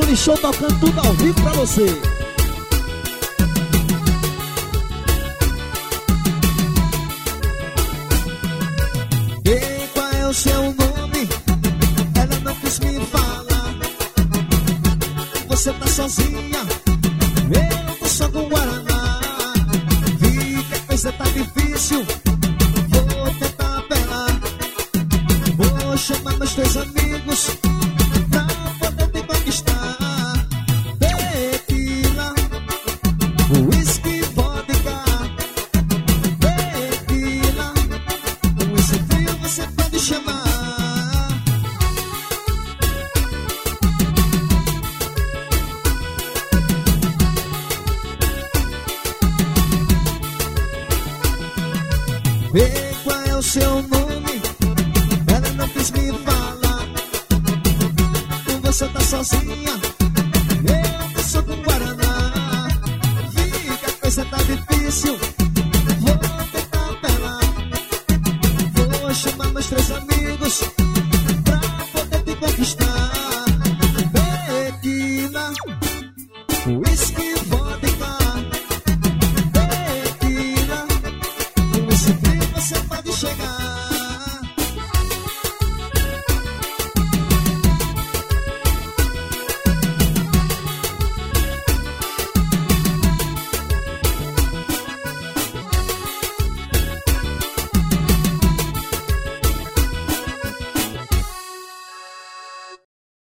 Júnior Show tocando tudo ao vivo pra você. Ei, qual é o seu nome? Ela não quis me falar. Você tá sozinha, eu tô só com Guaraná. Vi que a coisa tá difícil, vou tentar apelar. Vou chamar meus 3 amigos pra poder te conquistar. Tequila, whisky, vodka. Tequila, com esse frio você pode chamar. Ei, qual é o seu nome? Ela não quis me falar. Você tá sozinha,